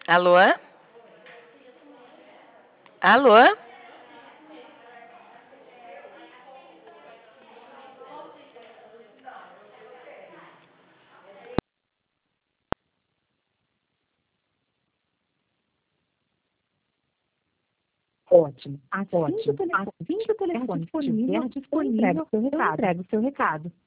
Alô? Alô? Ótimo. Assim que o Ótimo. telefone Assim que o telefone estiver estiver disponível, disponível, eu eu entrego entrego o seu recado.